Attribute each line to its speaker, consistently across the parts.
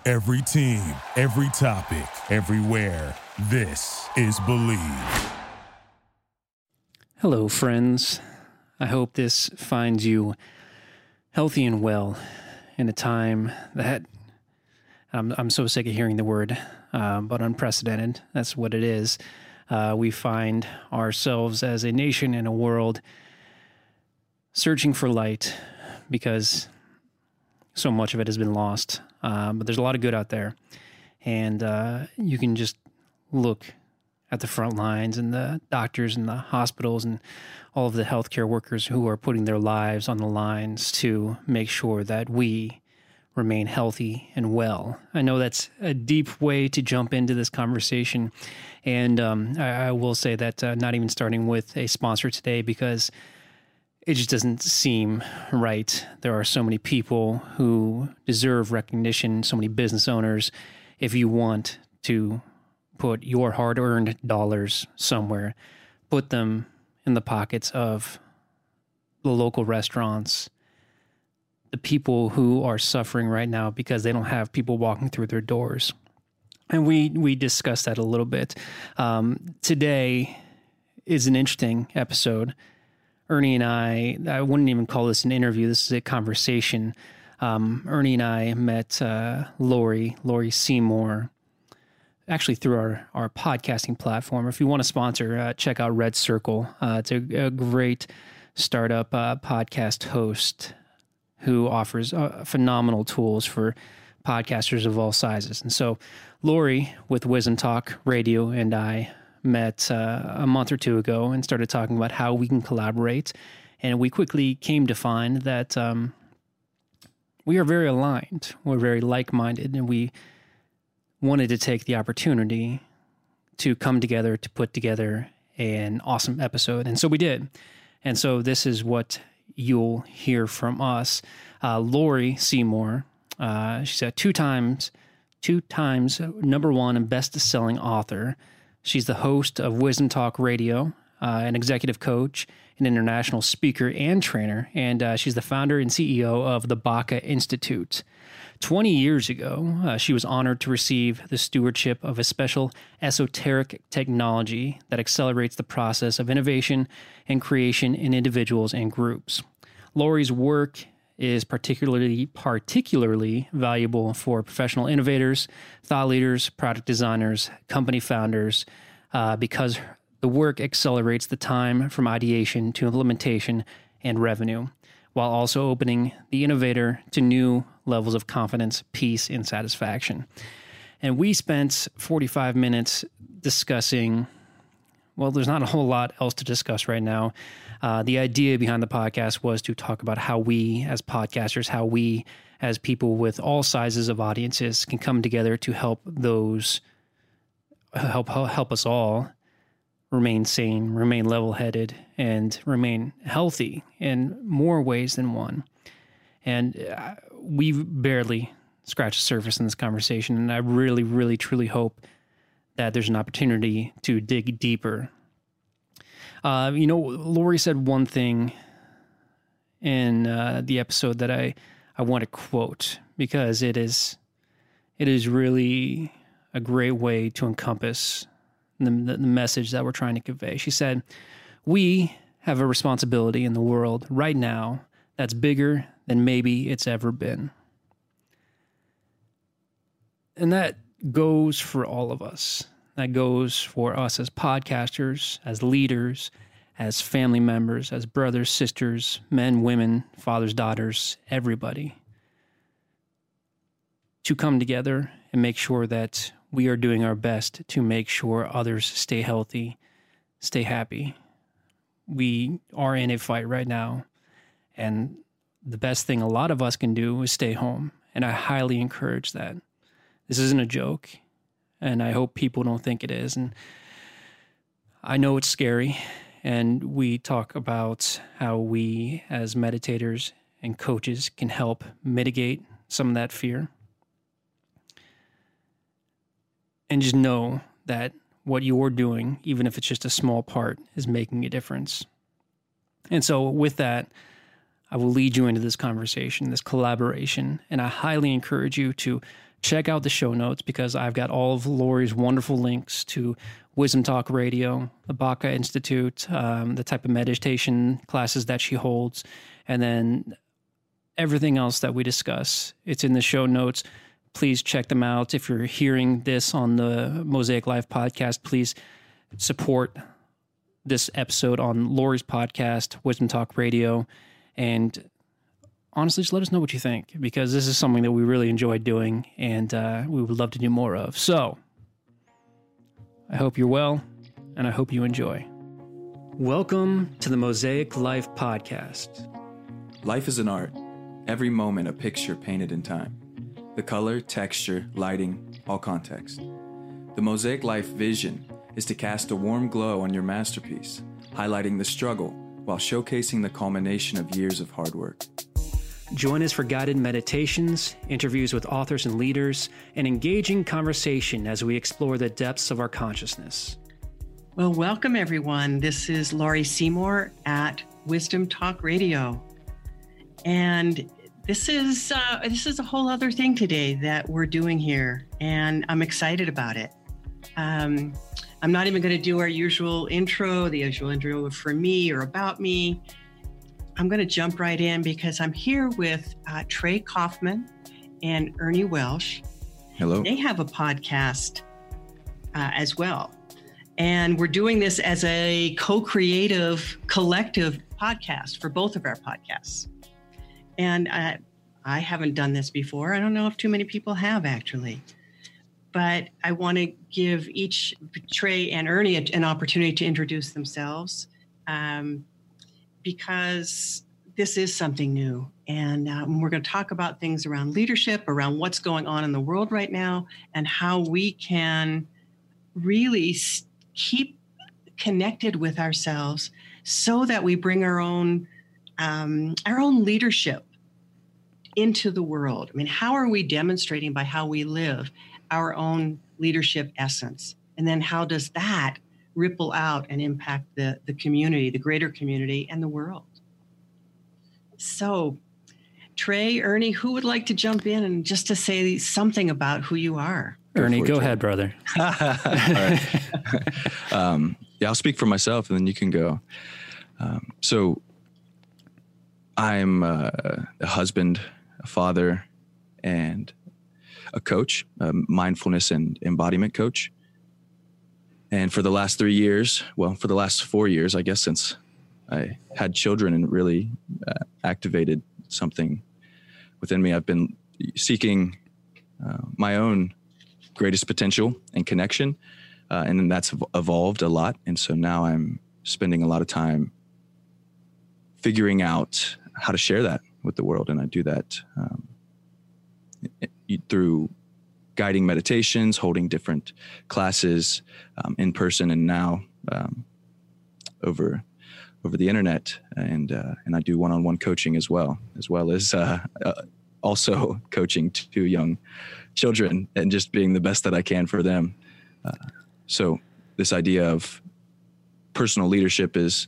Speaker 1: Every team, every topic, everywhere. This is Believe.
Speaker 2: Hello, friends. I hope this finds you healthy and well in a time that I'm so sick of hearing the word, but unprecedented. That's what it is. We find ourselves as a nation and a world searching for light because so much of it has been lost. But there's a lot of good out there. And you can just look at the front lines and the doctors and the hospitals and all of the healthcare workers who are putting their lives on the lines to make sure that we remain healthy and well. I know that's a deep way to jump into this conversation. And I will say that not even starting with a sponsor today because it just doesn't seem right. There are so many people who deserve recognition, so many business owners. If you want to put your hard-earned dollars somewhere, put them in the pockets of the local restaurants, the people who are suffering right now because they don't have people walking through their doors. And we discussed that a little bit. Today is an interesting episode. Ernie and I wouldn't even call this an interview. This is a conversation. Ernie and I met Lori Seymour, actually through our podcasting platform. If you want to sponsor, check out Red Circle. It's a great startup podcast host who offers phenomenal tools for podcasters of all sizes. And so Lori with Wisdom Talk Radio and I met a month or two ago and started talking about how we can collaborate. And we quickly came to find that we are very aligned. We're very like-minded, and we wanted to take the opportunity to come together to put together an awesome episode. And so we did. And so this is what you'll hear from us. Lori Seymour, she's a two times #1 and best-selling author. She's the host of Wisdom Talk Radio, an executive coach, an international speaker and trainer, and she's the founder and CEO of the Baca Institute. 20 years ago, she was honored to receive the stewardship of a special esoteric technology that accelerates the process of innovation and creation in individuals and groups. Lori's work is particularly valuable for professional innovators, thought leaders, product designers, company founders, because the work accelerates the time from ideation to implementation and revenue, while also opening the innovator to new levels of confidence, peace, and satisfaction. And we spent 45 minutes discussing, well, there's not a whole lot else to discuss right now. The idea behind the podcast was to talk about how we as podcasters, how we as people with all sizes of audiences can come together to help us all remain sane, remain level-headed, and remain healthy in more ways than one. And we've barely scratched the surface in this conversation, and I really, really, truly hope that there's an opportunity to dig deeper. Lori said one thing in the episode that I want to quote because it is really a great way to encompass the message that we're trying to convey. She said, "We have a responsibility in the world right now that's bigger than maybe it's ever been." And that goes for all of us. That goes for us as podcasters, as leaders, as family members, as brothers, sisters, men, women, fathers, daughters, everybody. To come together and make sure that we are doing our best to make sure others stay healthy, stay happy. We are in a fight right now, and the best thing a lot of us can do is stay home, and I highly encourage that. This isn't a joke, and I hope people don't think it is. And I know it's scary, and we talk about how we as meditators and coaches can help mitigate some of that fear. And just know that what you're doing, even if it's just a small part, is making a difference. And so with that, I will lead you into this conversation, this collaboration, and I highly encourage you to check out the show notes because I've got all of Lori's wonderful links to Wisdom Talk Radio, the Baca Institute, the type of meditation classes that she holds, and then everything else that we discuss. It's in the show notes. Please check them out. If you're hearing this on the Mosaic Life podcast, please support this episode on Lori's podcast, Wisdom Talk Radio, and honestly, just let us know what you think, because this is something that we really enjoy doing and we would love to do more of. So I hope you're well, and I hope you enjoy. Welcome to the Mosaic Life podcast.
Speaker 3: Life is an art. Every moment a picture painted in time. The color, texture, lighting, all context. The Mosaic Life vision is to cast a warm glow on your masterpiece, highlighting the struggle while showcasing the culmination of years of hard work.
Speaker 2: Join us for guided meditations, interviews with authors and leaders, and engaging conversation as we explore the depths of our consciousness.
Speaker 4: Well, welcome everyone. This is Lori Seymour at Wisdom Talk Radio. And this is a whole other thing today that we're doing here, and I'm excited about it. I'm not even going to do our usual intro for me or about me. I'm going to jump right in because I'm here with Trey Kaufman and Ernie Welsh.
Speaker 3: Hello.
Speaker 4: They have a podcast as well. And we're doing this as a co-creative collective podcast for both of our podcasts. And I haven't done this before. I don't know if too many people have actually. But I want to give each Trey and Ernie an opportunity to introduce themselves. Because this is something new. And we're going to talk about things around leadership, around what's going on in the world right now, and how we can really keep connected with ourselves so that we bring our own leadership into the world. I mean, how are we demonstrating by how we live our own leadership essence? And then how does that ripple out and impact the community, the greater community, and the world? So, Trey, Ernie, who would like to jump in and just to say something about who you are?
Speaker 2: Ernie, go ahead, brother.
Speaker 3: All right. I'll speak for myself, and then you can go. So, I'm a husband, a father, and a coach, a mindfulness and embodiment coach. And for the last 3 years, for the last 4 years, I guess, since I had children and really activated something within me, I've been seeking my own greatest potential and connection. And then that's evolved a lot. And so now I'm spending a lot of time figuring out how to share that with the world. And I do that through guiding meditations, holding different classes in person, and now over the internet, and I do one-on-one coaching as well as also coaching 2 young children and just being the best that I can for them. So this idea of personal leadership is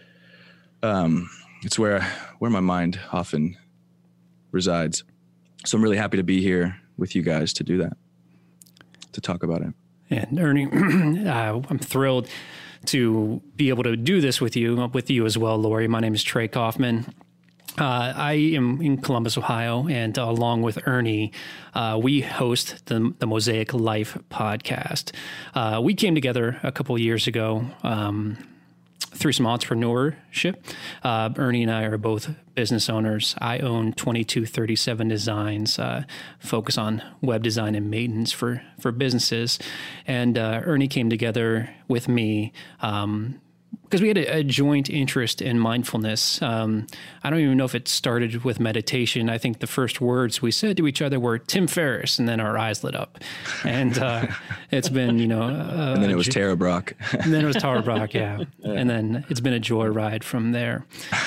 Speaker 3: it's where my mind often resides. So I'm really happy to be here with you guys to do that, to talk about it.
Speaker 2: And Ernie, I'm thrilled to be able to do this with you as well, Lori. My name is Trey Kaufman. I am in Columbus, Ohio, and along with Ernie, we host the Mosaic Life podcast. We came together a couple of years ago through some entrepreneurship. Ernie and I are both business owners. I own 2237 Designs, focus on web design and maintenance for businesses. And Ernie came together with me because we had a joint interest in mindfulness. I don't even know if it started with meditation. I think the first words we said to each other were Tim Ferriss, and then our eyes lit up. And it's been, and
Speaker 3: then it was Tara Brach.
Speaker 2: And then it was Tara Brach, yeah. And then it's been a joyride from there.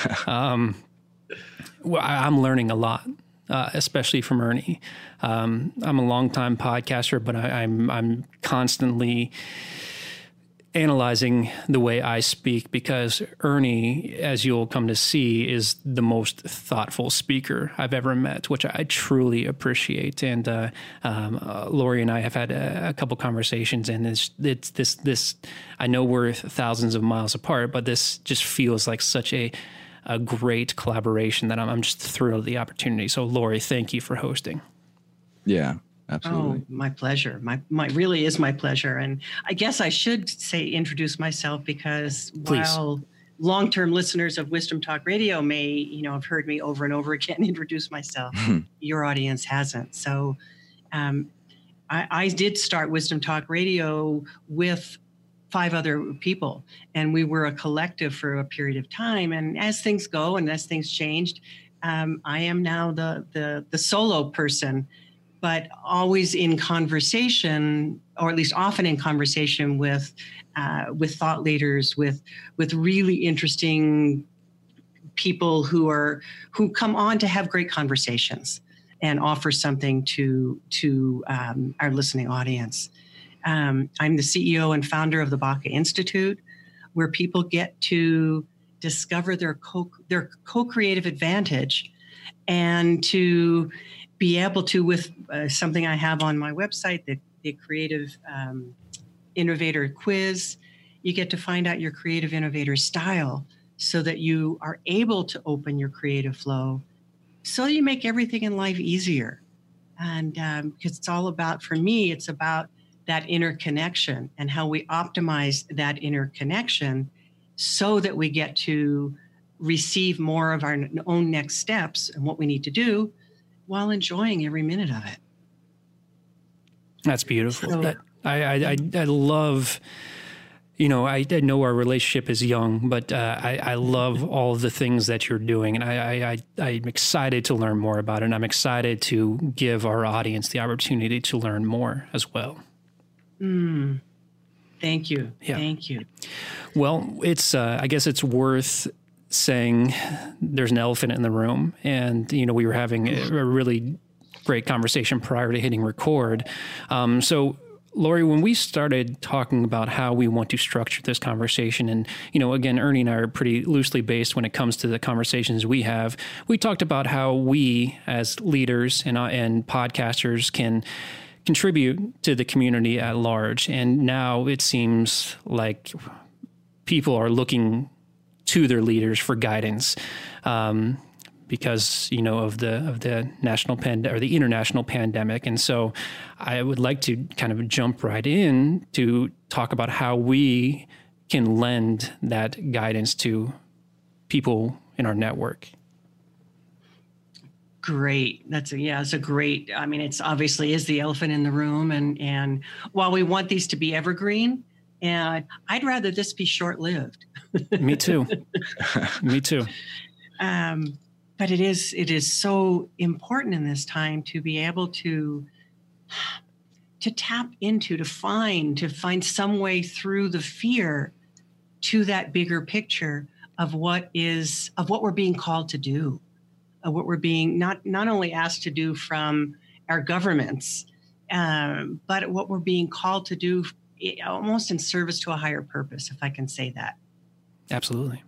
Speaker 2: I'm learning a lot, especially from Ernie. I'm a longtime podcaster, but I'm constantly analyzing the way I speak, because Ernie, as you'll come to see, is the most thoughtful speaker I've ever met, which I truly appreciate. And Lori and I have had a couple conversations, and it's this. I know we're thousands of miles apart, but this just feels like such a great collaboration that I'm just thrilled at the opportunity. So, Lori, thank you for hosting.
Speaker 3: Yeah. Absolutely.
Speaker 4: Oh, my pleasure. My really is my pleasure. And I guess I should introduce myself, because
Speaker 2: Please. While
Speaker 4: long-term listeners of Wisdom Talk Radio may, have heard me over and over again introduce myself, your audience hasn't. So I did start Wisdom Talk Radio with 5 other people, and we were a collective for a period of time. And as things go and as things changed, I am now the solo person, but always in conversation, or at least often in conversation with thought leaders, with really interesting people who come on to have great conversations and offer something to our listening audience. I'm the CEO and founder of the Baca Institute, where people get to discover their co-creative advantage, and to be able to, with something I have on my website, the Creative Innovator Quiz, you get to find out your creative innovator style, so that you are able to open your creative flow, so you make everything in life easier. And because it's all about, for me, it's about that inner connection and how we optimize that inner connection so that we get to receive more of our own next steps and what we need to do, while enjoying every minute of it.
Speaker 2: That's beautiful. So, I love, I know our relationship is young, but I love all of the things that you're doing, and I'm excited to learn more about it, and I'm excited to give our audience the opportunity to learn more as well.
Speaker 4: Thank you.
Speaker 2: Yeah.
Speaker 4: Thank you.
Speaker 2: Well, it's I guess it's worth saying there's an elephant in the room, and we were having a really great conversation prior to hitting record. So Lori, when we started talking about how we want to structure this conversation, and again, Ernie and I are pretty loosely based when it comes to the conversations we have, we talked about how we as leaders and podcasters can contribute to the community at large. And now it seems like people are looking to their leaders for guidance, because of the national or the international pandemic. And so I would like to kind of jump right in to talk about how we can lend that guidance to people in our network.
Speaker 4: Great. It's a great, it's obviously is the elephant in the room. And while we want these to be evergreen, and I'd rather this be short-lived.
Speaker 2: Me too. Me too.
Speaker 4: But it is so important in this time to be able to tap into, to find some way through the fear to that bigger picture of what we're being called to do, of what we're being not only asked to do from our governments, but what we're being called to do, almost in service to a higher purpose, if I can say that.
Speaker 2: Absolutely.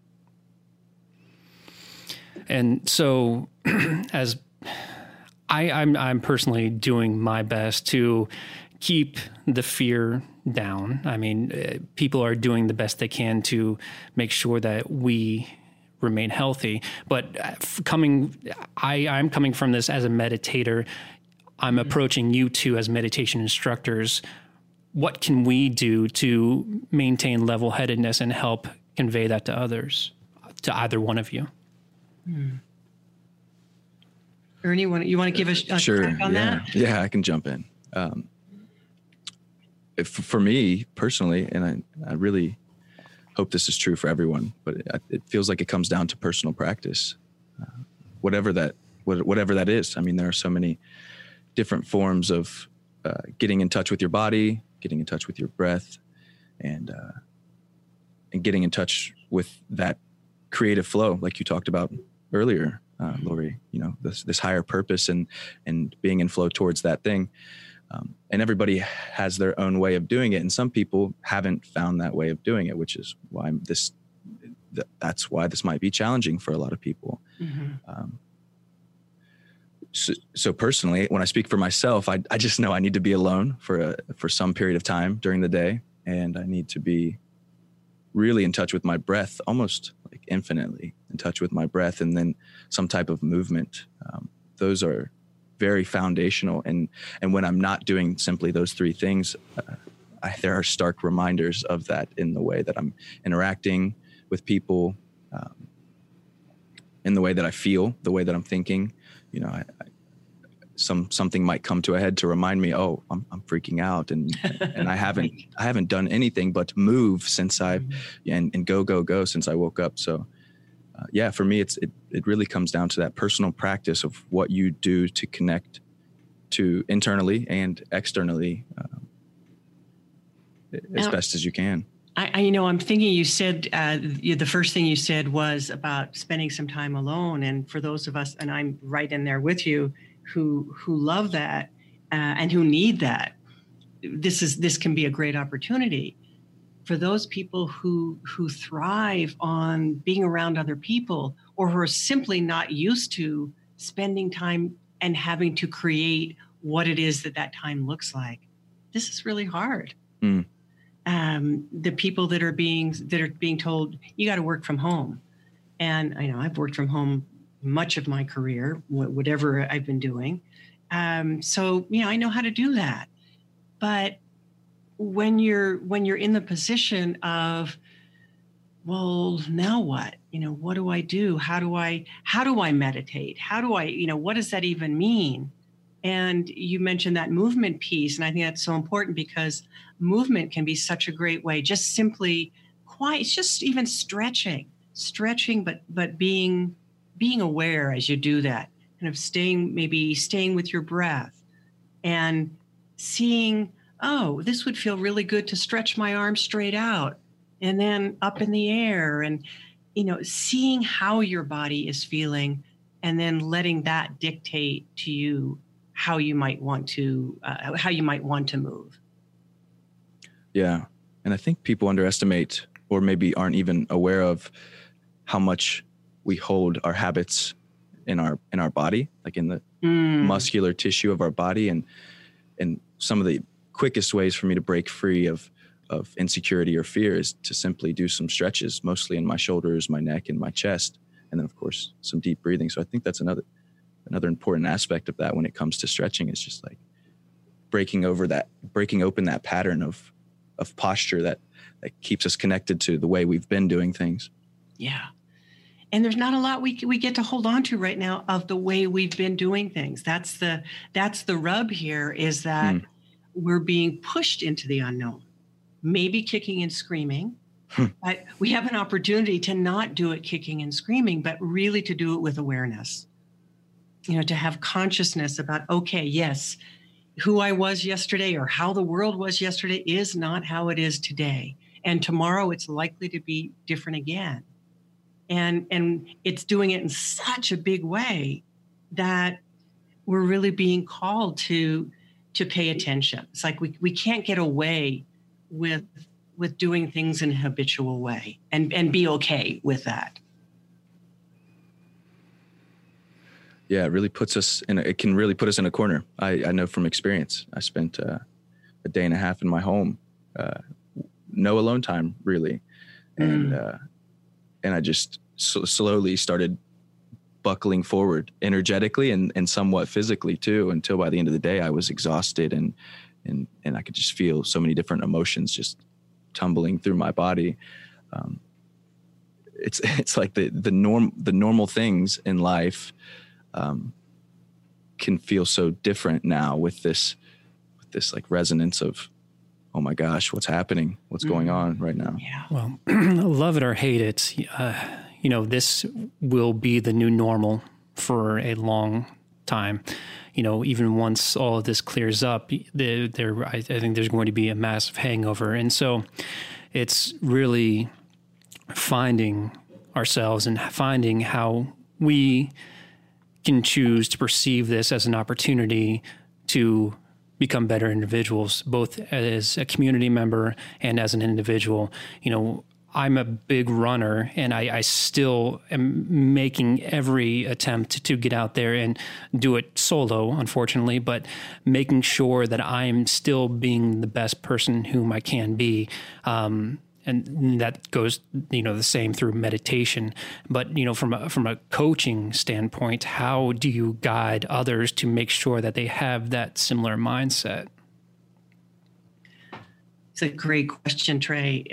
Speaker 2: And so, as I'm personally doing my best to keep the fear down. I mean, people are doing the best they can to make sure that we remain healthy. But I'm coming from this as a meditator. I'm approaching you two as meditation instructors. What can we do to maintain level-headedness and help convey that to others, to either one of you?
Speaker 4: Ernie, you want to give a
Speaker 3: sure,
Speaker 4: crack on that?
Speaker 3: Yeah, I can jump in. For me personally, and I really hope this is true for everyone, but it feels like it comes down to personal practice, whatever that is. I mean, there are so many different forms of getting in touch with your body, getting in touch with your breath, and getting in touch with that creative flow, like you talked about earlier, Lori. This higher purpose and being in flow towards that thing. And everybody has their own way of doing it. And some people haven't found that way of doing it, which is why that's why this might be challenging for a lot of people. Mm-hmm. So personally, when I speak for myself, I just know I need to be alone for some period of time during the day. And I need to be really in touch with my breath, almost like infinitely in touch with my breath, and then some type of movement. Those are very foundational. And when I'm not doing simply those three things, there are stark reminders of that in the way that I'm interacting with people, in the way that I feel, the way that I'm thinking. You know, something might come to a head to remind me, oh, I'm freaking out, and I haven't done anything but move since and go since I woke up. So for me, it really comes down to that personal practice of what you do to connect to internally and externally as best as you can.
Speaker 4: I'm thinking you said the first thing you said was about spending some time alone. And for those of us, and I'm right in there with you, who love that and who need that, this can be a great opportunity. For those people who thrive on being around other people, or who are simply not used to spending time and having to create what it is that time looks like, this is really hard. Mm. The people that are being told you got to work from home, and I know I've worked from home much of my career, whatever I've been doing. So I know how to do that, but when you're in the position of, well, now what? What do I do? How do I meditate? How do I, what does that even mean? And you mentioned that movement piece, and I think that's so important, because movement can be such a great way, just simply quiet, just even stretching, but being aware as you do that, kind of staying with your breath and seeing, oh, this would feel really good to stretch my arms straight out and then up in the air, and, seeing how your body is feeling, and then letting that dictate to you how you might want to move.
Speaker 3: Yeah. And I think people underestimate, or maybe aren't even aware of, how much we hold our habits in our body, like in the muscular tissue of our body. And some of the quickest ways for me to break free of insecurity or fear is to simply do some stretches, mostly in my shoulders, my neck, and my chest. And then of course, some deep breathing. So I think that's another important aspect of that when it comes to stretching, is just like breaking open that pattern of posture that keeps us connected to the way we've been doing things.
Speaker 4: Yeah. And there's not a lot we get to hold on to right now of the way we've been doing things. That's the rub here, is that we're being pushed into the unknown, maybe kicking and screaming. But we have an opportunity to not do it kicking and screaming, but really to do it with awareness. To have consciousness about, okay, yes, who I was yesterday or how the world was yesterday is not how it is today. And tomorrow it's likely to be different again. And it's doing it in such a big way that we're really being called to pay attention. It's like we can't get away with doing things in a habitual way and be okay with that.
Speaker 3: Yeah, it really puts us it can really put us in a corner. I know from experience. I spent a day and a half in my home, no alone time really. And I just slowly started buckling forward energetically and somewhat physically too, until by the end of the day I was exhausted and I could just feel so many different emotions just tumbling through my body. It's like the normal things in life can feel so different now with this like resonance of, oh my gosh, what's happening? What's going on right now?
Speaker 4: Yeah.
Speaker 2: Well, love it or hate it, this will be the new normal for a long time. Even once all of this clears up, I think there's going to be a massive hangover. And so it's really finding ourselves and finding how we can choose to perceive this as an opportunity to become better individuals, both as a community member and as an individual. I'm a big runner, and I still am making every attempt to get out there and do it solo, unfortunately, but making sure that I'm still being the best person whom I can be. And that goes, the same through meditation. But, from a coaching standpoint, how do you guide others to make sure that they have that similar mindset?
Speaker 4: It's a great question, Trey.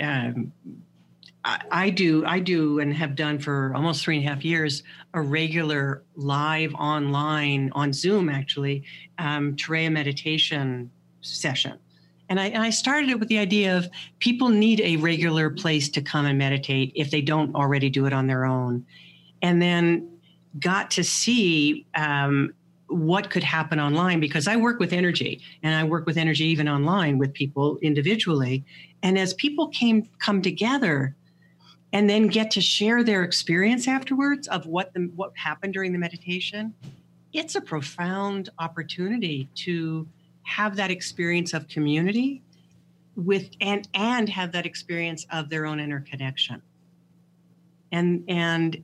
Speaker 4: I do and have done for almost 3.5 years a regular live online on Zoom, actually, Turiya meditation session. And I started it with the idea of people need a regular place to come and meditate if they don't already do it on their own. And then got to see what could happen online, because I work with energy, and I work with energy even online with people individually. And as people come together and then get to share their experience afterwards of what happened during the meditation, it's a profound opportunity to have that experience of community with and have that experience of their own interconnection. And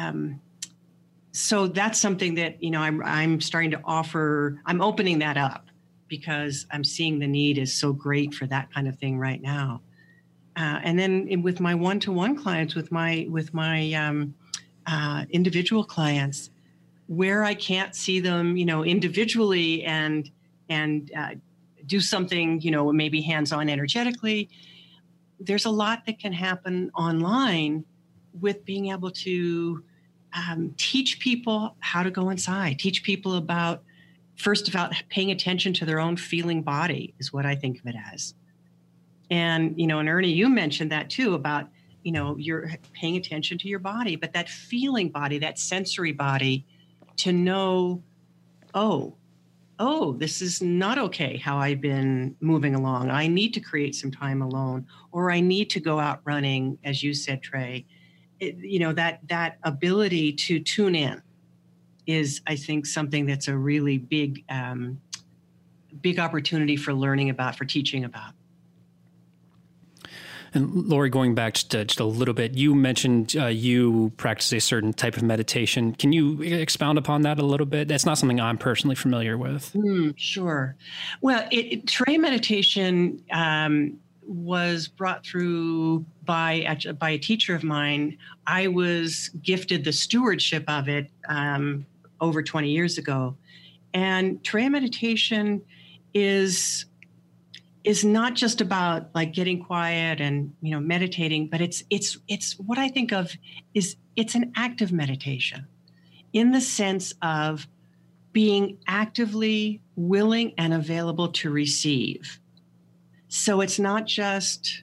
Speaker 4: so that's something that I'm starting to offer. I'm opening that up because I'm seeing the need is so great for that kind of thing right now. And then with my one-to-one clients, with my individual clients, where I can't see them, individually and do something, maybe hands-on energetically, there's a lot that can happen online with being able to teach people how to go inside, teach people about paying attention to their own feeling body is what I think of it as. And, and Ernie, you mentioned that too about, you're paying attention to your body, but that feeling body, that sensory body, to know, oh, this is not okay how I've been moving along. I need to create some time alone, or I need to go out running, as you said, Trey. That ability to tune in is, I think, something that's a really big opportunity for learning about, for teaching about.
Speaker 2: And Lori, going back just a little bit, you mentioned you practice a certain type of meditation. Can you expound upon that a little bit? That's not something I'm personally familiar with.
Speaker 4: Sure. Well, Turiya meditation was brought through by a teacher of mine. I was gifted the stewardship of it over 20 years ago. And Turiya meditation is not just about like getting quiet and meditating, but it's what I think of is it's an active meditation in the sense of being actively willing and available to receive. So it's not just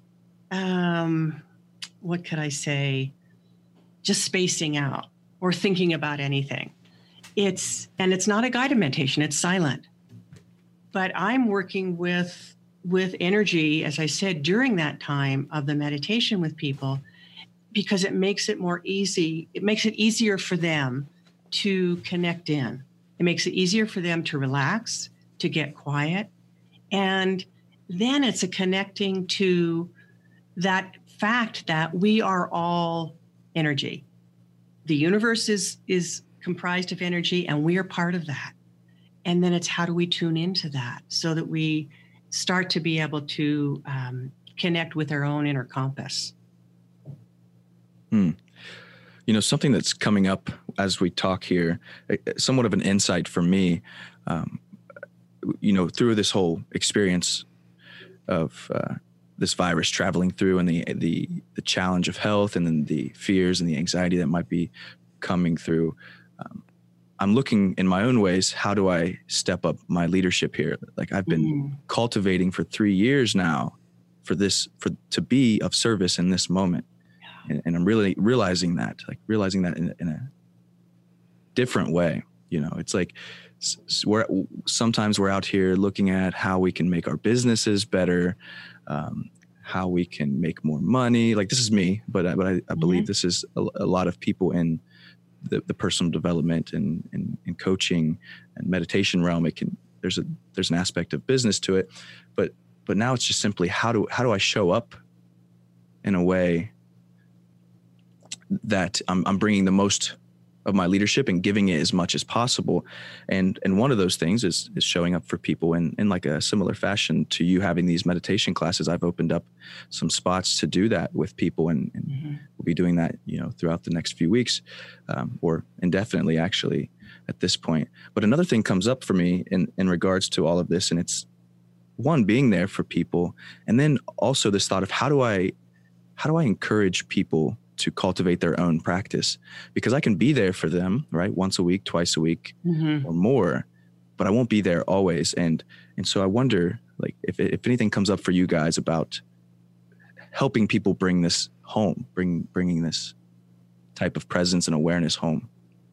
Speaker 4: what could I say, just spacing out or thinking about anything. It's not a guided meditation, it's silent. But I'm working with energy, as I said, during that time of the meditation with people, because it makes it more easy. It makes it easier for them to connect in. It makes it easier for them to relax, to get quiet. And then it's a connecting to that fact that we are all energy. The universe is comprised of energy, and we are part of that. And then it's how do we tune into that so that we start to be able to connect with our own inner compass.
Speaker 3: Something that's coming up as we talk here, somewhat of an insight for me, through this whole experience of this virus traveling through, and the challenge of health, and then the fears and the anxiety that might be coming through. I'm looking in my own ways, how do I step up my leadership here? Like I've been cultivating for 3 years now to be of service in this moment. And I'm really realizing that in a different way. It's like sometimes we're out here looking at how we can make our businesses better, how we can make more money. Like this is me, but I believe this is a lot of people in the personal development and coaching and meditation realm. there's an aspect of business to it, but now it's just simply how do I show up in a way that I'm bringing the most of my leadership and giving it as much as possible. And one of those things is showing up for people in like a similar fashion to you having these meditation classes. I've opened up some spots to do that with people, and we'll be doing that, throughout the next few weeks, or indefinitely actually at this point. But another thing comes up for me in regards to all of this, and it's one, being there for people. And then also this thought of how do I encourage people to cultivate their own practice, because I can be there for them, right? Once a week, twice a week, or more, but I won't be there always. And so I wonder, like, if anything comes up for you guys about helping people bring this home, bringing this type of presence and awareness home.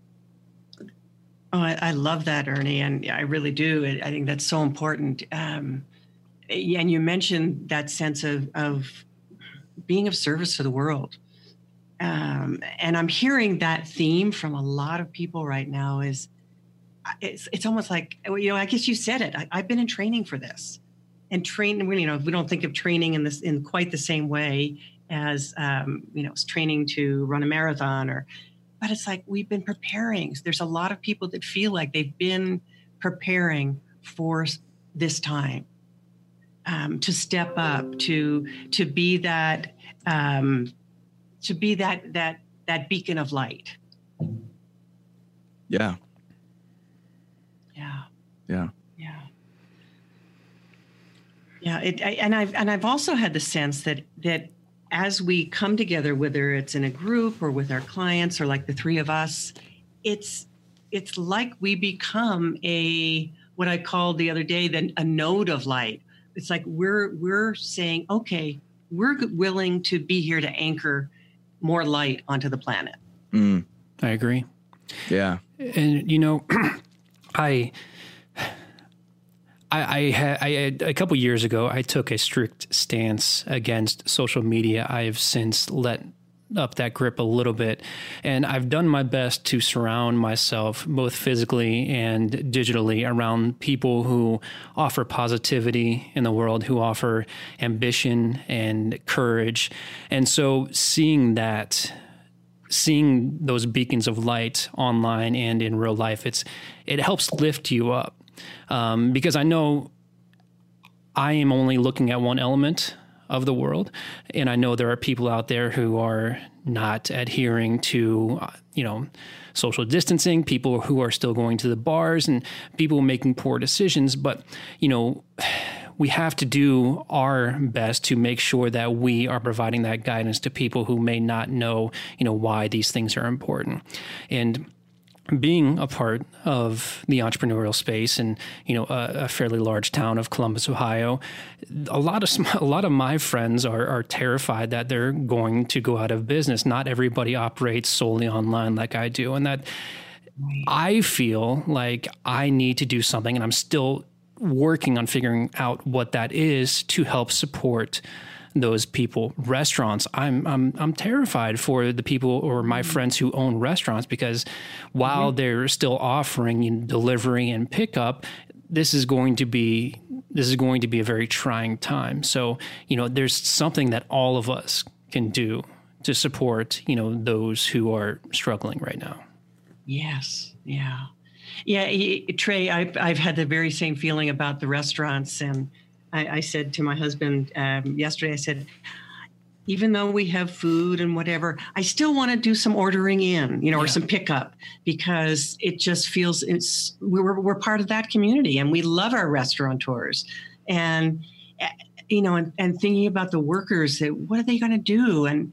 Speaker 4: Oh, I love that, Ernie. And I really do. I think that's so important. And you mentioned that sense of being of service to the world. And I'm hearing that theme from a lot of people right now. It's almost like, I guess you said it. I've been in training for this, and training. We don't think of training in quite the same way as it's training to run a marathon, but it's like we've been preparing. There's a lot of people that feel like they've been preparing for this time, to step up, to be that. To be that beacon of light.
Speaker 3: Yeah.
Speaker 4: Yeah.
Speaker 3: Yeah.
Speaker 4: Yeah. Yeah. And I've also had the sense that as we come together, whether it's in a group or with our clients or like the three of us, it's like we become what I called the other day, a node of light. It's like we're saying, okay, we're willing to be here to anchor more light onto the planet.
Speaker 2: I agree.
Speaker 3: Yeah.
Speaker 2: And, I a couple years ago, I took a strict stance against social media. I have since let up that grip a little bit, and I've done my best to surround myself both physically and digitally around people who offer positivity in the world, who offer ambition and courage. And so seeing those beacons of light online and in real life, it helps lift you up, because I know I am only looking at one element of the world. And I know there are people out there who are not adhering to, social distancing, people who are still going to the bars, and people making poor decisions. But, we have to do our best to make sure that we are providing that guidance to people who may not know, why these things are important. And being a part of the entrepreneurial space in, a fairly large town of Columbus, Ohio, a lot of my friends are terrified that they're going to go out of business. Not everybody operates solely online like I do, and that I feel like I need to do something, and I'm still working on figuring out what that is to help support those people. Restaurants, I'm terrified for the people or my friends who own restaurants, because while they're still offering delivery and pickup, this is going to be a very trying time. So, there's something that all of us can do to support, those who are struggling right now.
Speaker 4: Yes. Yeah. Yeah. Trey, I've had the very same feeling about the restaurants, and I said to my husband yesterday, I said, even though we have food and whatever, I still want to do some ordering in, or some pickup, because it just feels we're part of that community, and we love our restaurateurs, and and thinking about the workers, that what are they going to do? And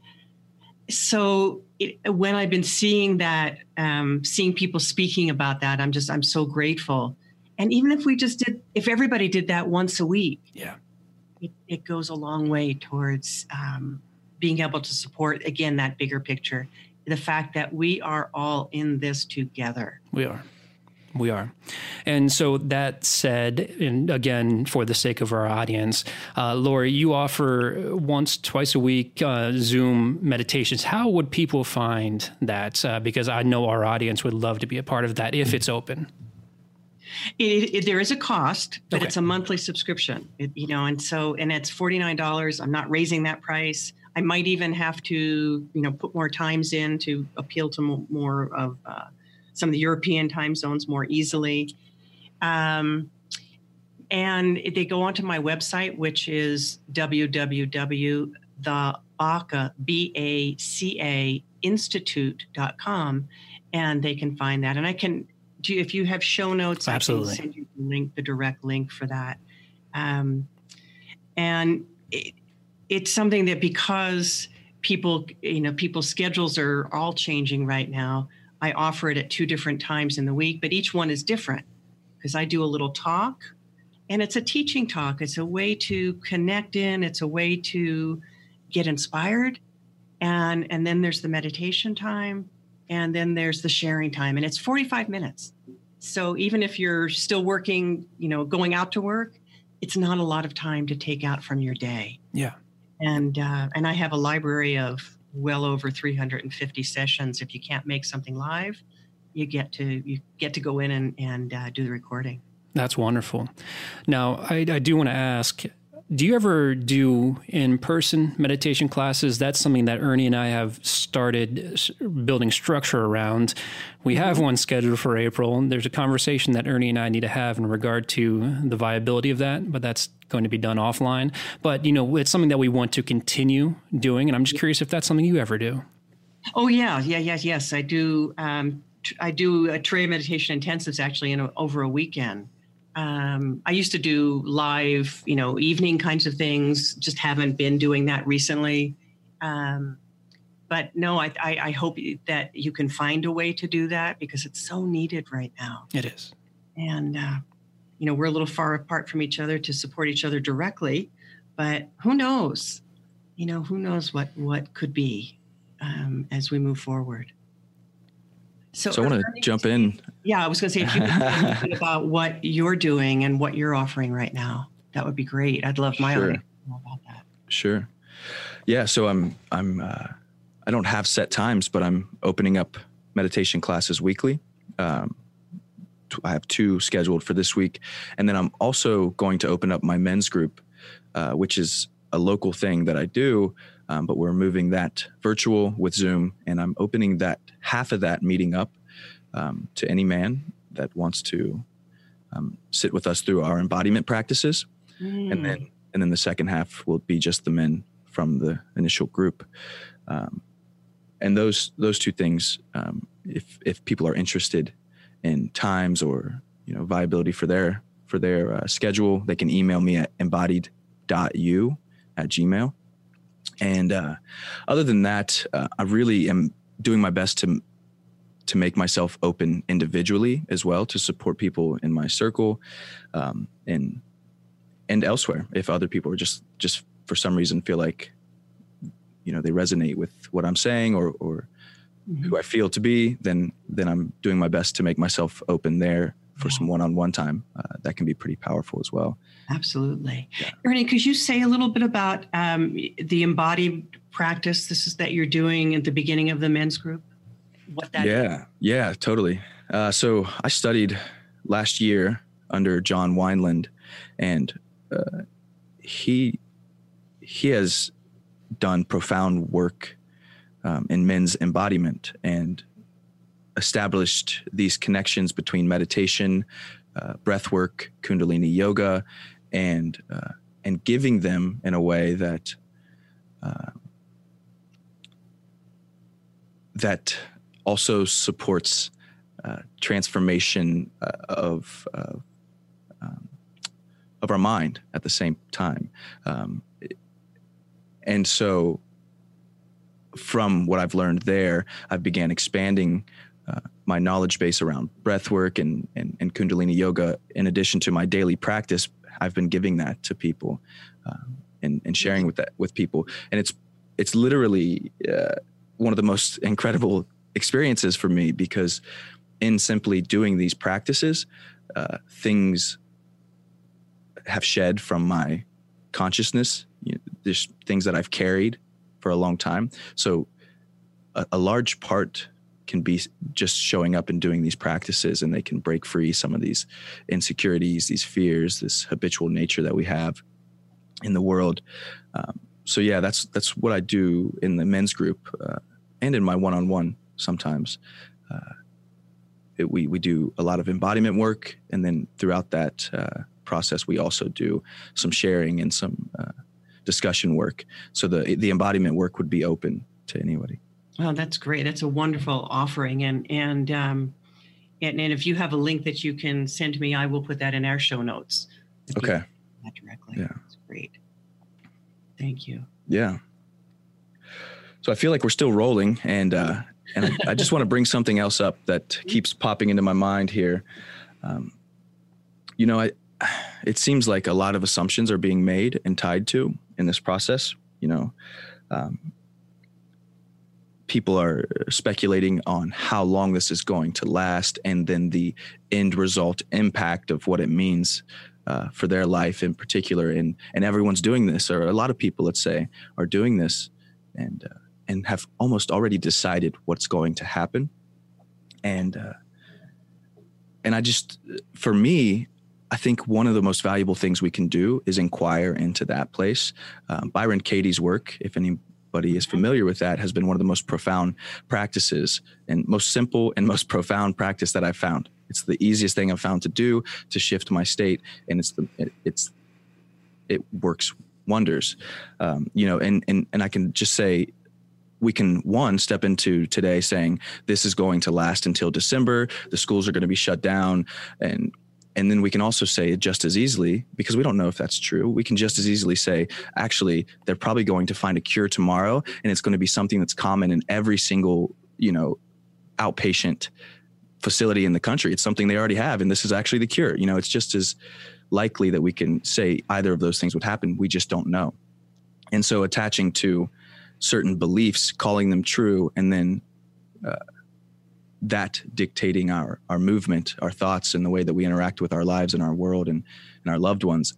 Speaker 4: so when I've been seeing that, seeing people speaking about that, I'm so grateful. And even if everybody did that once a week, it goes a long way towards being able to support, again, that bigger picture, the fact that we are all in this together.
Speaker 2: We are. And so that said, and again, for the sake of our audience, Lori, you offer twice a week Zoom meditations. How would people find that? Because I know our audience would love to be a part of that if it's open.
Speaker 4: There is a cost, but
Speaker 2: Okay.
Speaker 4: it's a monthly subscription, and it's $49. I'm not raising that price. I might even have to, put more times in to appeal to more of some of the European time zones more easily. And they go onto my website, which is www.baca institute.com, and they can find that. And I can, if you have show notes,
Speaker 2: Absolutely.
Speaker 4: I can send you the direct link for that. And it's something that, because people's schedules are all changing right now, I offer it at 2 different times in the week, but each one is different because I do a little talk, and it's a teaching talk. It's a way to connect in. It's a way to get inspired. And then there's the meditation time, and then there's the sharing time, and it's 45 minutes. So even if you're still working, going out to work, it's not a lot of time to take out from your day.
Speaker 2: Yeah.
Speaker 4: And I have a library of well over 350 sessions. If you can't make something live, you get to go in and do the recording.
Speaker 2: That's wonderful. Now, I do want to ask, do you ever do in-person meditation classes? That's something that Ernie and I have started building structure around. We have one scheduled for April. There's a conversation that Ernie and I need to have in regard to the viability of that, but that's going to be done offline. But, it's something that we want to continue doing, and I'm just curious if that's something you ever do.
Speaker 4: Oh, yeah. Yes, I do. I do a Tray meditation intensives actually over a weekend. I used to do live, evening kinds of things, just haven't been doing that recently. But no, I hope that you can find a way to do that, because it's so needed right now.
Speaker 2: It is.
Speaker 4: And, we're a little far apart from each other to support each other directly, but who knows? Who knows what could be as we move forward.
Speaker 3: So I want to jump in.
Speaker 4: Yeah, I was going to say, if you could say a little bit about what you're doing and what you're offering right now, that would be great. I'd love my audience to know about that.
Speaker 3: Sure. Yeah. So I don't have set times, but I'm opening up meditation classes weekly. I have 2 scheduled for this week. And then I'm also going to open up my men's group, which is a local thing that I do. But we're moving that virtual with Zoom, and I'm opening that half of that meeting up to any man that wants to sit with us through our embodiment practices. And then the second half will be just the men from the initial group. And those 2 things, if people are interested in times or viability for their schedule, they can email me at embodied.u@gmail.com. And other than that, I really am doing my best to make myself open individually as well, to support people in my circle and elsewhere. If other people are just for some reason feel like they resonate with what I'm saying or who I feel to be, then I'm doing my best to make myself open there for some one-on-one time. That can be pretty powerful as well.
Speaker 4: Absolutely. Yeah. Ernie, could you say a little bit about the embodied practice that you're doing at the beginning of the men's group? What that is?
Speaker 3: Yeah, totally. So I studied last year under John Wineland, and he has done profound work in men's embodiment and established these connections between meditation, breath work, Kundalini yoga, and giving them in a way that that also supports transformation of our mind at the same time. And so from what I've learned there, I began expanding my knowledge base around breath work and Kundalini yoga. In addition to my daily practice, I've been giving that to people and sharing with people. And it's literally one of the most incredible experiences for me, because in simply doing these practices, things have shed from my consciousness. There's things that I've carried for a long time. So a large part can be just showing up and doing these practices, and they can break free some of these insecurities, these fears, this habitual nature that we have in the world. So yeah, that's what I do in the men's group, and in my one-on-one sometimes. We do a lot of embodiment work, and then throughout that process, we also do some sharing and some discussion work. So the embodiment work would be open to anybody.
Speaker 4: Well, that's great. That's a wonderful offering. And if you have a link that you can send me, I will put that in our show notes.
Speaker 3: Okay.
Speaker 4: That directly.
Speaker 3: Yeah.
Speaker 4: That's great. Thank you.
Speaker 3: Yeah. So I feel like we're still rolling, and I just want to bring something else up that keeps popping into my mind here. It seems like a lot of assumptions are being made and tied to in this process. People are speculating on how long this is going to last, and then the end result impact of what it means for their life in particular. And everyone's doing this, or a lot of people, let's say, are doing this and have almost already decided what's going to happen. And I just, for me, I think one of the most valuable things we can do is inquire into that place. Byron Katie's work, if anybody is familiar with that, has been one of the most profound practices and most simple and most profound practice that I've found. It's the easiest thing I've found to do to shift my state, and it works wonders. And I can just say, we can step into today saying this is going to last until December. The schools are going to be shut down, and then we can also say just as easily, because we don't know if that's true, we can just as easily say, actually, they're probably going to find a cure tomorrow, and it's going to be something that's common in every single, outpatient facility in the country. It's something they already have, and this is actually the cure. It's just as likely that we can say either of those things would happen. We just don't know. And so attaching to certain beliefs, calling them true, and then that dictating our movement, our thoughts, and the way that we interact with our lives and our world and our loved ones.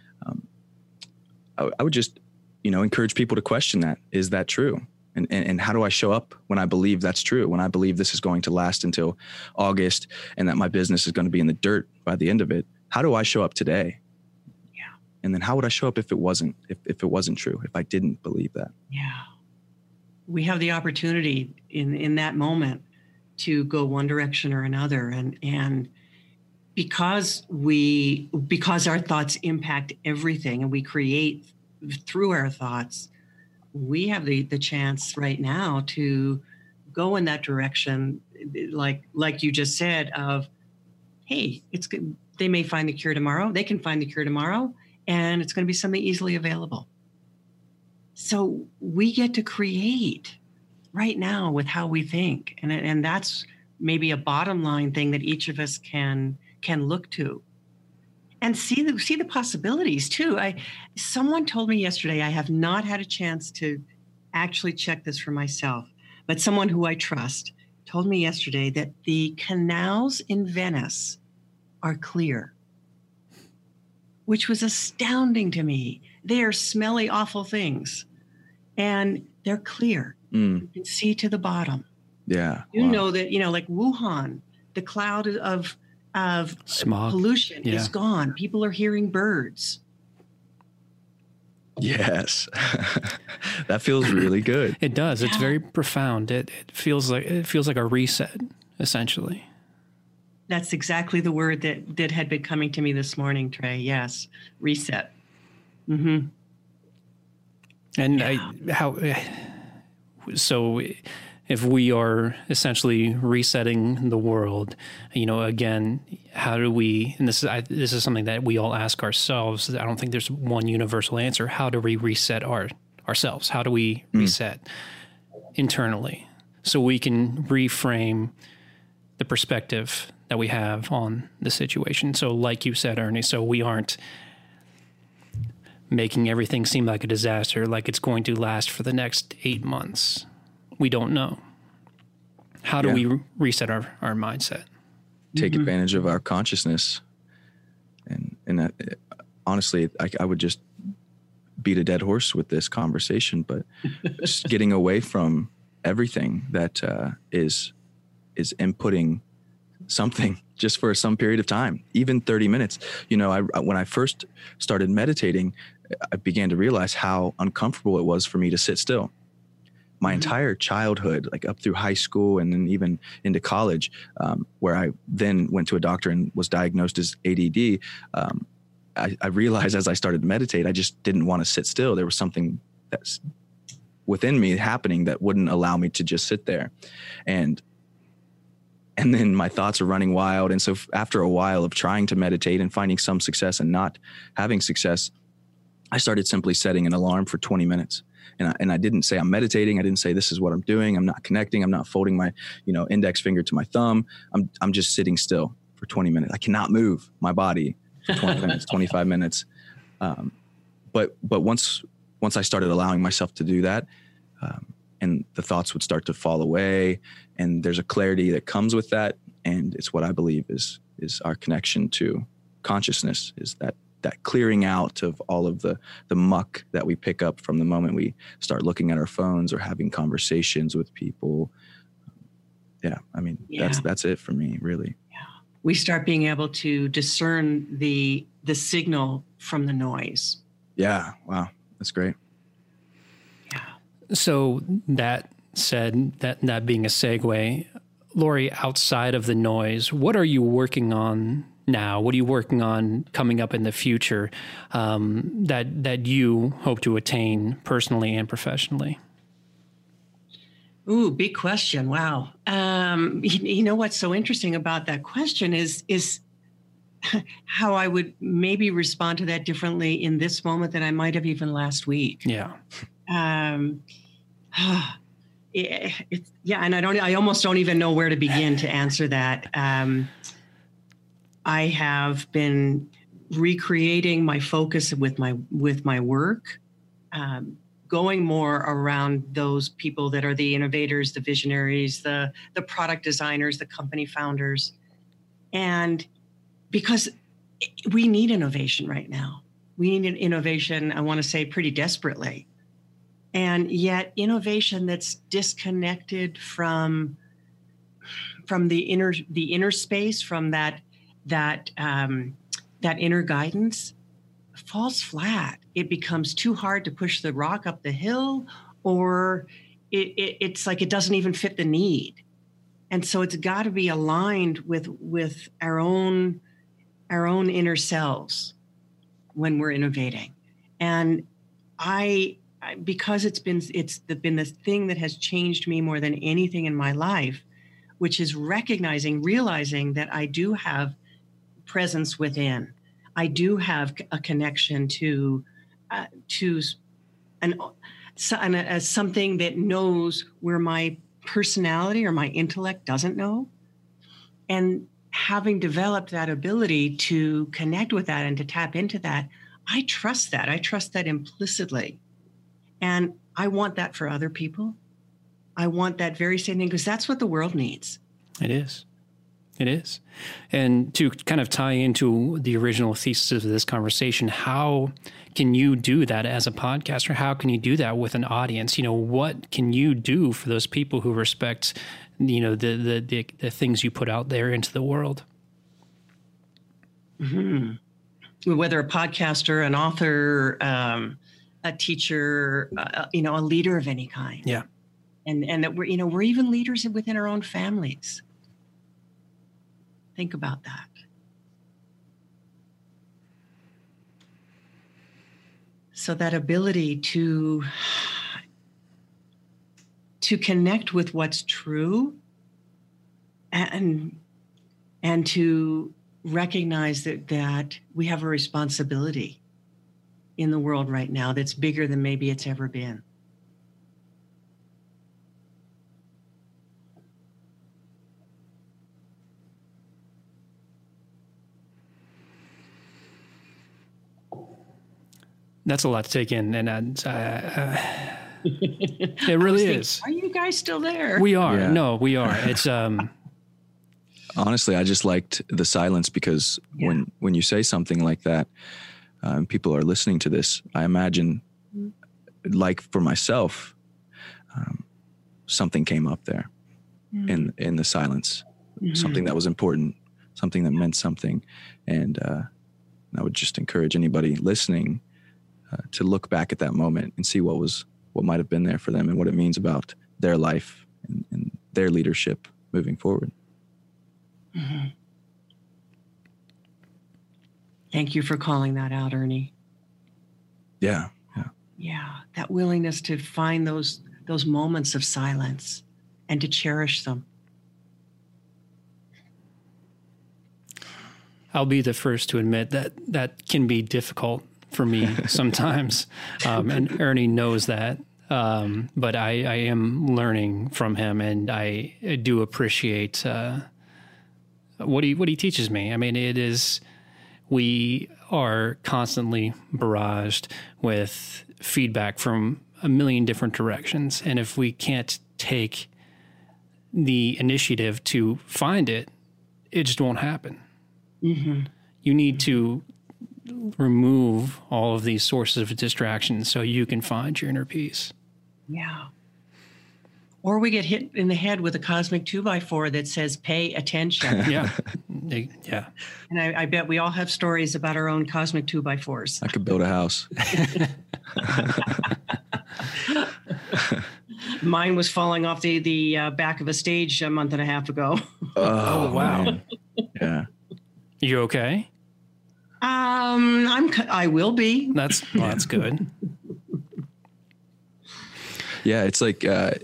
Speaker 3: I would just, encourage people to question that. Is that true? And how do I show up when I believe that's true? When I believe this is going to last until August and that my business is going to be in the dirt by the end of it? How do I show up today?
Speaker 4: Yeah.
Speaker 3: And then how would I show up if it wasn't true, if I didn't believe that?
Speaker 4: Yeah. We have the opportunity in that moment to go one direction or another. And because our thoughts impact everything, and we create through our thoughts, we have the chance right now to go in that direction, like you just said, of, hey, it's good. They may find the cure tomorrow. They can find the cure tomorrow, and it's going to be something easily available. So we get to create right now with how we think. And that's maybe a bottom line thing that each of us can look to and see the possibilities too. Someone told me yesterday, I have not had a chance to actually check this for myself, but someone who I trust told me yesterday that the canals in Venice are clear, which was astounding to me. They are smelly, awful things, and they're clear. You can see to the bottom.
Speaker 3: Yeah.
Speaker 4: You know that, like Wuhan, the cloud of
Speaker 2: smog,
Speaker 4: pollution is gone. People are hearing birds.
Speaker 3: Yes. That feels really good.
Speaker 2: It does. It's very profound. It feels like a reset, essentially.
Speaker 4: That's exactly the word that had been coming to me this morning, Trey. Yes. Reset. Mm-hmm.
Speaker 2: And so if we are essentially resetting the world, again, how do we, and this is something that we all ask ourselves. I don't think there's one universal answer. How do we reset ourselves? How do we reset internally so we can reframe the perspective that we have on the situation? So like you said, Ernie, so we aren't making everything seem like a disaster, like it's going to last for the next 8 months. We don't know. How do we reset our mindset?
Speaker 3: Take advantage of our consciousness. And that, honestly, I would just beat a dead horse with this conversation, but just getting away from everything that is is inputting something just for some period of time, even 30 minutes. You know, when I first started meditating, I began to realize how uncomfortable it was for me to sit still. My entire childhood, like up through high school and then even into college, where I then went to a doctor and was diagnosed as ADD, I realized as I started to meditate, I just didn't want to sit still. There was something that's within me happening that wouldn't allow me to just sit there. And then my thoughts are running wild. And so after a while of trying to meditate and finding some success and not having success, I started simply setting an alarm for 20 minutes. And I didn't say I'm meditating. I didn't say this is what I'm doing. I'm not connecting. I'm not folding my, index finger to my thumb. I'm just sitting still for 20 minutes. I cannot move my body for 20 minutes, 25 minutes. But once I started allowing myself to do that, and the thoughts would start to fall away, and there's a clarity that comes with that. And it's what I believe is our connection to consciousness, is that clearing out of all of the muck that we pick up from the moment we start looking at our phones or having conversations with people. That's it for me, really.
Speaker 4: Yeah. We start being able to discern the signal from the noise.
Speaker 3: Yeah. Wow. That's great.
Speaker 4: Yeah.
Speaker 2: So that said, that being a segue, Lori, outside of the noise, what are you working on now? What are you working on coming up in the future that you hope to attain personally and professionally?
Speaker 4: Ooh, big question. Wow. You know what's so interesting about that question is how I would maybe respond to that differently in this moment than I might have even last week.
Speaker 2: Yeah.
Speaker 4: And I almost don't even know where to begin to answer that. I have been recreating my focus with my work, going more around those people that are the innovators, the visionaries, the product designers, the company founders. And because we need innovation right now. We need innovation, I want to say, pretty desperately. And yet innovation that's disconnected from the inner space, from that inner guidance, falls flat. It becomes too hard to push the rock up the hill, or it's like it doesn't even fit the need. And so it's got to be aligned with our own inner selves when we're innovating. And because it's been the thing that has changed me more than anything in my life, which is realizing that I do have presence within. I do have a connection to something that knows where my personality or my intellect doesn't know. And having developed that ability to connect with that and to tap into that, I trust that. I trust that implicitly. And I want that for other people. I want that very same thing, because that's what the world needs.
Speaker 2: It is. It is. And to kind of tie into the original thesis of this conversation, how can you do that as a podcaster? How can you do that with an audience? What can you do for those people who respect, the things you put out there into the world?
Speaker 4: Mm-hmm. Whether a podcaster, an author, a teacher, a leader of any kind.
Speaker 2: Yeah.
Speaker 4: And that we're even leaders within our own families. Think about that. So that ability to connect with what's true and to recognize that we have a responsibility in the world right now that's bigger than maybe it's ever been.
Speaker 2: That's a lot to take in, and it really is.
Speaker 4: Are you guys still there?
Speaker 2: We are.
Speaker 3: Yeah.
Speaker 2: No, we are. It's
Speaker 3: honestly, I just liked the silence, because when you say something like that, people are listening to this, I imagine, like for myself, something came up there. in the silence, something that was important, something that meant something. And I would just encourage anybody listening to look back at that moment and see what might have been there for them and what it means about their life and their leadership moving forward.
Speaker 4: Mm-hmm. Thank you for calling that out, Ernie.
Speaker 3: Yeah.
Speaker 4: Yeah. That willingness to find those moments of silence and to cherish them.
Speaker 2: I'll be the first to admit that can be difficult for me sometimes. And Ernie knows that. But I am learning from him, and I do appreciate what he teaches me. I mean, we are constantly barraged with feedback from a million different directions. And if we can't take the initiative to find it, it just won't happen. Mm-hmm. You need to remove all of these sources of distractions so you can find your inner peace.
Speaker 4: Yeah. Or we get hit in the head with a cosmic 2x4 that says, pay attention.
Speaker 2: Yeah. Yeah.
Speaker 4: And I bet we all have stories about our own cosmic 2x4s.
Speaker 3: I could build a house.
Speaker 4: Mine was falling off the back of a stage a month and a half ago.
Speaker 3: Oh, wow. Man. Yeah.
Speaker 2: You okay?
Speaker 4: I will be.
Speaker 2: That's good.
Speaker 3: Yeah, it's like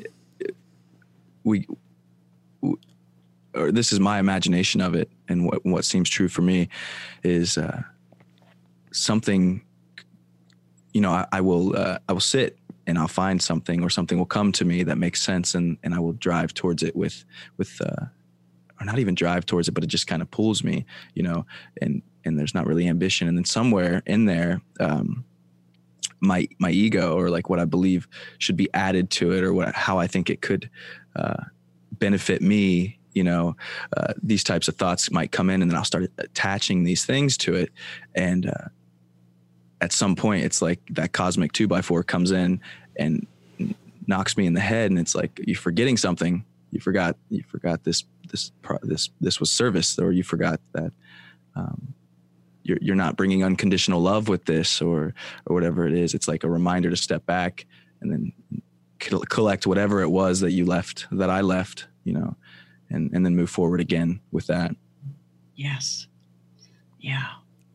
Speaker 3: or this is my imagination of it, and what seems true for me is something. I will sit and I'll find something, or something will come to me that makes sense, and I will drive towards it with or not even drive towards it, but it just kind of pulls me, and there's not really ambition, and then somewhere in there. My ego, or like what I believe should be added to it, or how I think it could benefit me, these types of thoughts might come in, and then I'll start attaching these things to it. And at some point, it's like that cosmic 2x4 comes in and knocks me in the head, and it's like, you're forgetting something. You forgot this was service, or you forgot that. You're not bringing unconditional love with this, or whatever it is. It's like a reminder to step back and then collect whatever it was that I left, and then move forward again with that.
Speaker 4: Yes. Yeah.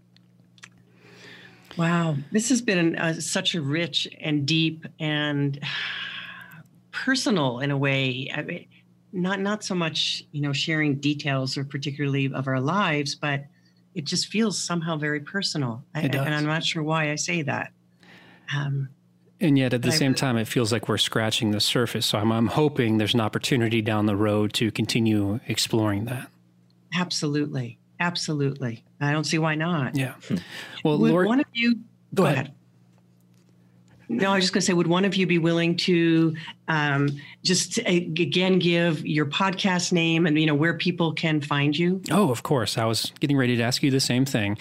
Speaker 4: Wow. This has been such a rich and deep and personal, in a way. I mean, not so much, sharing details or particularly of our lives, but it just feels somehow very personal. And I'm not sure why I say that.
Speaker 2: And yet at the same time, it feels like we're scratching the surface. So I'm hoping there's an opportunity down the road to continue exploring that.
Speaker 4: Absolutely. Absolutely. I don't see why not.
Speaker 2: Yeah. Well,
Speaker 4: would
Speaker 2: Lord,
Speaker 4: one of you
Speaker 2: go ahead.
Speaker 4: No, I was just going to say, would one of you be willing to just again give your podcast name and where people can find you?
Speaker 2: Oh, of course. I was getting ready to ask you the same thing.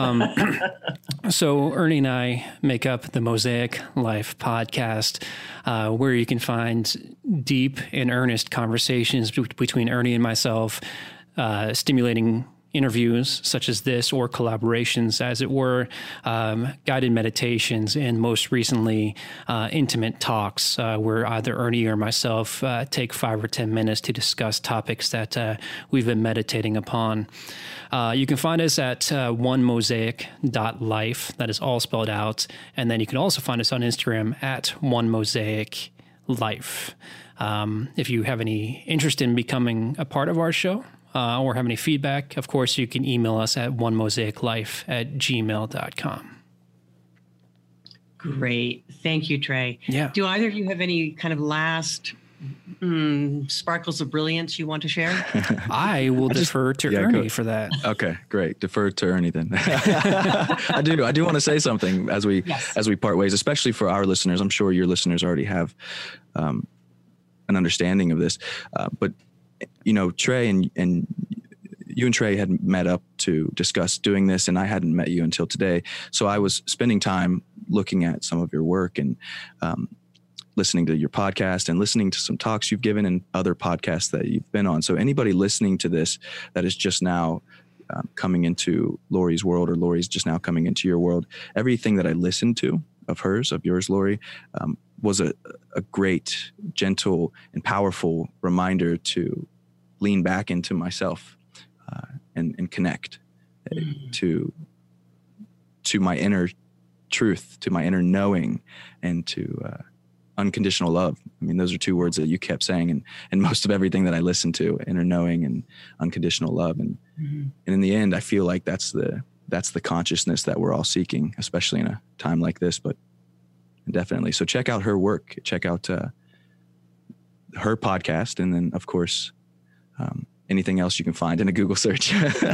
Speaker 2: So Ernie and I make up the Mosaic Life podcast, where you can find deep and earnest conversations between Ernie and myself, stimulating interviews such as this, or collaborations, as it were, guided meditations, and most recently, intimate talks, where either Ernie or myself take 5 or 10 minutes to discuss topics that we've been meditating upon. You can find us at onemosaic.life. That is all spelled out. And then you can also find us on Instagram at onemosaic.life. If you have any interest in becoming a part of our show, or have any feedback, of course, you can email us at onemosaiclife@gmail.com.
Speaker 4: Great. Thank you, Trey.
Speaker 2: Yeah.
Speaker 4: Do either of you have any kind of last sparkles of brilliance you want to share?
Speaker 2: I will defer to Ernie for that.
Speaker 3: Okay, great. Defer to Ernie then. I do want to say something as we part ways, especially for our listeners. I'm sure your listeners already have an understanding of this, but Trey and you and Trey had met up to discuss doing this, and I hadn't met you until today. So I was spending time looking at some of your work, and listening to your podcast and listening to some talks you've given and other podcasts that you've been on. So anybody listening to this that is just now coming into Lori's world, or Lori's just now coming into your world, everything that I listened to of yours, Lori, was a great, gentle, and powerful reminder to lean back into myself and connect to my inner truth, to my inner knowing, and to unconditional love. I mean, those are two words that you kept saying and most of everything that I listened to: inner knowing and unconditional love. And and in the end, I feel like that's the consciousness that we're all seeking, especially in a time like this. But definitely, so check out her work, check out her podcast, and then of course anything else you can find in a Google search.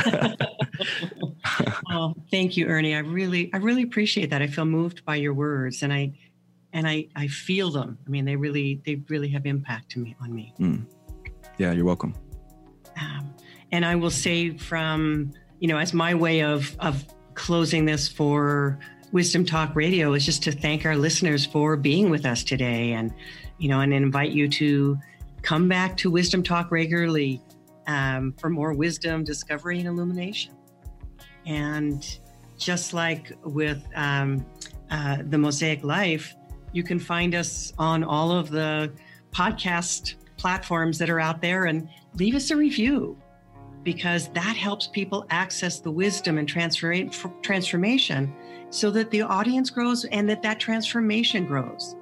Speaker 4: Oh, thank you, Ernie. I really appreciate that. I feel moved by your words, and I feel them. I mean, they really have impact on me.
Speaker 3: Yeah, you're welcome.
Speaker 4: And I will say, from, as my way of closing this for Wisdom Talk Radio, is just to thank our listeners for being with us today, and invite you to come back to Wisdom Talk regularly for more wisdom, discovery, and illumination. And just like with the Mosaic Life, you can find us on all of the podcast platforms that are out there, and leave us a review, because that helps people access the wisdom and transformation, so that the audience grows and that transformation grows.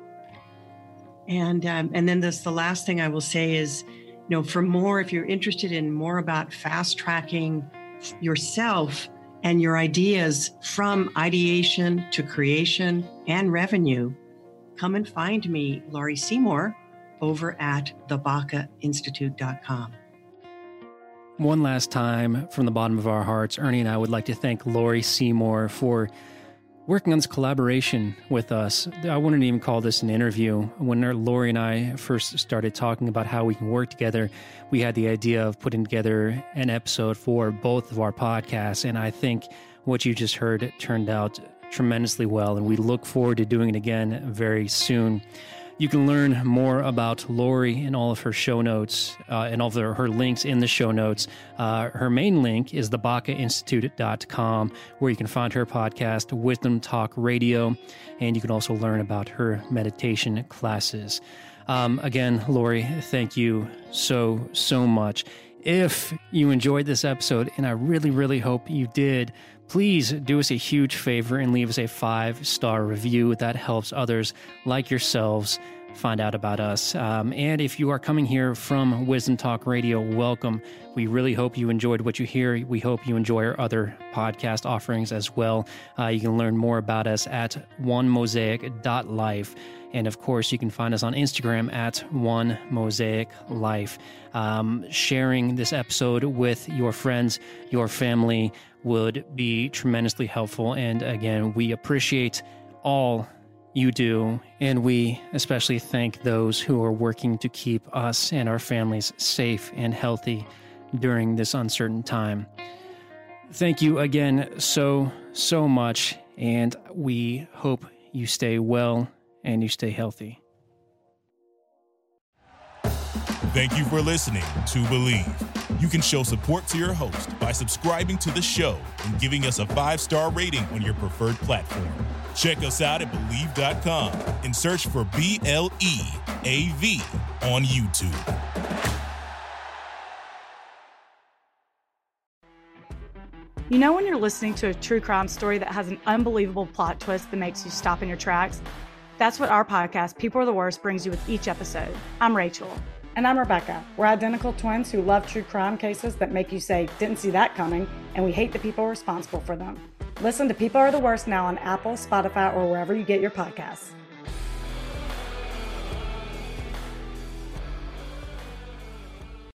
Speaker 4: And then the last thing I will say is, for more, if you're interested in more about fast tracking yourself and your ideas from ideation to creation and revenue, come and find me, Lori Seymour, over at thebacainstitute.com.
Speaker 2: One last time, from the bottom of our hearts, Ernie and I would like to thank Lori Seymour for working on this collaboration with us. I wouldn't even call this an interview. When Lori and I first started talking about how we can work together, we had the idea of putting together an episode for both of our podcasts. And I think what you just heard turned out tremendously well, and we look forward to doing it again very soon. You can learn more about Lori and all of her show notes and all of her links in the show notes. Her main link is thebacainstitute.com, where you can find her podcast, Wisdom Talk Radio, and you can also learn about her meditation classes. Again, Lori, thank you so much. If you enjoyed this episode, and I really, really hope you did, please do us a huge favor and leave us a 5-star review. That helps others like yourselves find out about us. And if you are coming here from Wisdom Talk Radio, welcome. We really hope you enjoyed what you hear. We hope you enjoy our other podcast offerings as well. You can learn more about us at onemosaic.life. And of course, you can find us on Instagram at onemosaic.life. Sharing this episode with your friends, your family, would be tremendously helpful. And again, we appreciate all you do, and we especially thank those who are working to keep us and our families safe and healthy during this uncertain time. Thank you again so much, and we hope you stay well and you stay healthy.
Speaker 1: Thank you for listening to Believe. You can show support to your host by subscribing to the show and giving us a 5-star rating on your preferred platform. Check us out at Believe.com and search for BLEAV on YouTube.
Speaker 5: You know when you're listening to a true crime story that has an unbelievable plot twist that makes you stop in your tracks? That's what our podcast, People Are the Worst, brings you with each episode. I'm Rachel.
Speaker 6: And I'm Rebecca. We're identical twins who love true crime cases that make you say, didn't see that coming, and we hate the people responsible for them. Listen to People Are the Worst now on Apple, Spotify, or wherever you get your podcasts.